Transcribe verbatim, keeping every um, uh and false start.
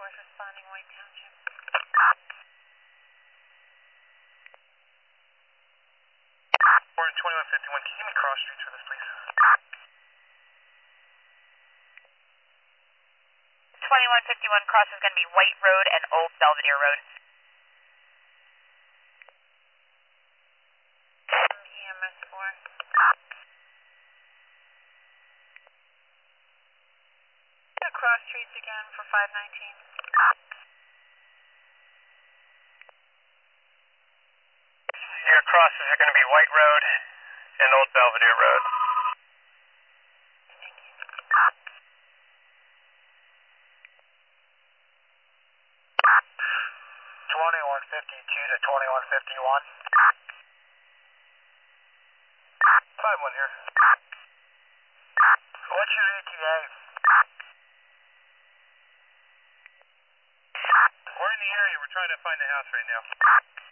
fourth responding White Township. We're in twenty-one fifty-one. Can you give me cross streets for this, please? twenty-one fifty-one cross is going to be White Road and Old Belvedere Road. E M S four. Cross streets again for five nineteen. Your crosses are going to be White Road and Old Belvedere Road. Thank you. twenty-one fifty-two to twenty-one fifty-one. five one here. What's your E T A? We're in the area. We're trying to find the house right now.